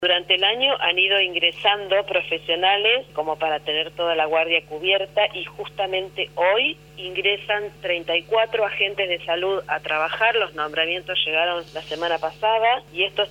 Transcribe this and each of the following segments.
Durante el año han ido ingresando profesionales como para tener toda la guardia cubierta y justamente hoy ingresan 34 agentes de salud a trabajar. Los nombramientos llegaron la semana pasada y estos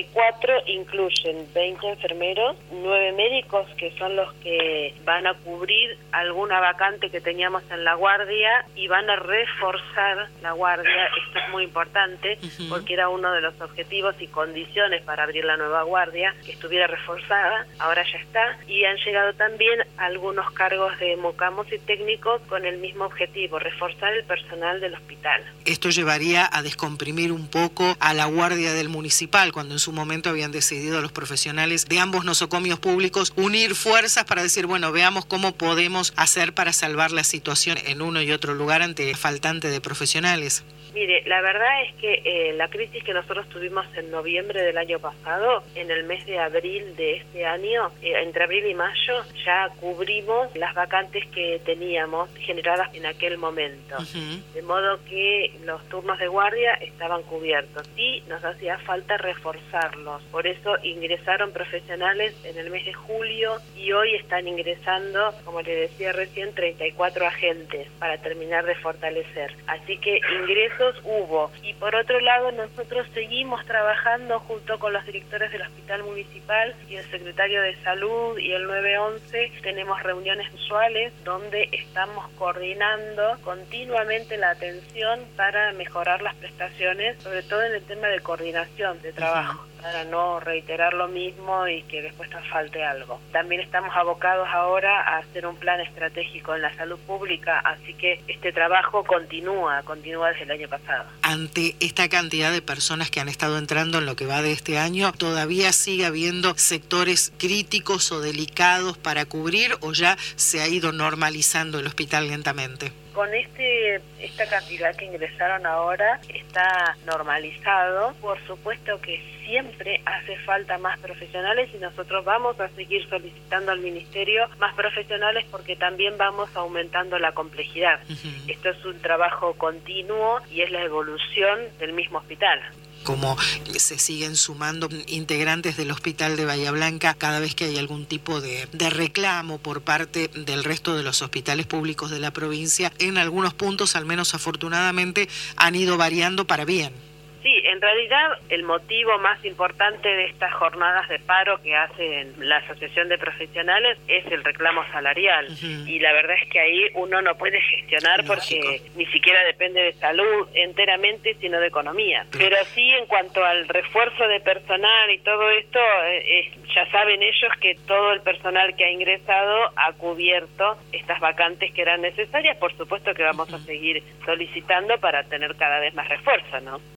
34 incluyen 20 enfermeros, 9 médicos que son los que van a cubrir alguna vacante que teníamos en la guardia y van a reforzar la guardia. Esto es muy importante porque era uno de los objetivos y condiciones para abrir la nueva guardia, que estuviera reforzada. Ahora ya está, y han llegado también algunos cargos de mocamos y técnicos con el mismo objetivo, reforzar el personal del hospital. Esto llevaría a descomprimir un poco a la guardia del municipal, cuando en su momento habían decidido los profesionales de ambos nosocomios públicos unir fuerzas para decir, bueno, veamos cómo podemos hacer para salvar la situación en uno y otro lugar ante el faltante de profesionales. Mire, la verdad es que la crisis que nosotros tuvimos en noviembre del año pasado, en el mes de abril de este año, entre abril y mayo, ya cubrimos las vacantes que teníamos generadas en aquel momento. De modo que los turnos de guardia estaban cubiertos y nos hacía falta reforzarlos. Por eso ingresaron profesionales en el mes de julio y hoy están ingresando, como le decía recién, 34 agentes para terminar de fortalecer. Así que ingresos hubo. Y por otro lado, nosotros seguimos trabajando junto con los directores del hospital municipal y el secretario de salud y el 911. Tenemos reuniones mensuales donde estamos coordinando continuamente la atención para mejorar las prestaciones, sobre todo en el tema de coordinación de trabajo, para no reiterar lo mismo y que después nos falte algo. También estamos abocados ahora a hacer un plan estratégico en la salud pública, así que este trabajo continúa desde el año pasado. Ante esta cantidad de personas que han estado entrando en lo que va de este año, ¿todavía sigue habiendo sectores críticos o delicados para cubrir o ya se ha ido normalizando el hospital lentamente? Con esta cantidad que ingresaron ahora está normalizado. Por supuesto que siempre hace falta más profesionales y nosotros vamos a seguir solicitando al Ministerio más profesionales porque también vamos aumentando la complejidad. Esto es un trabajo continuo y es la evolución del mismo hospital. Como se siguen sumando integrantes del hospital de Bahía Blanca cada vez que hay algún tipo de reclamo por parte del resto de los hospitales públicos de la provincia, en algunos puntos, al menos afortunadamente, han ido variando para bien. Sí, en realidad el motivo más importante de estas jornadas de paro que hace la Asociación de Profesionales es el reclamo salarial. Y la verdad es que ahí uno no puede gestionar porque ni siquiera depende de salud enteramente, sino de economía. Pero sí, en cuanto al refuerzo de personal y todo esto, ya saben ellos que todo el personal que ha ingresado ha cubierto estas vacantes que eran necesarias. Por supuesto que vamos a seguir solicitando para tener cada vez más refuerzo, ¿no?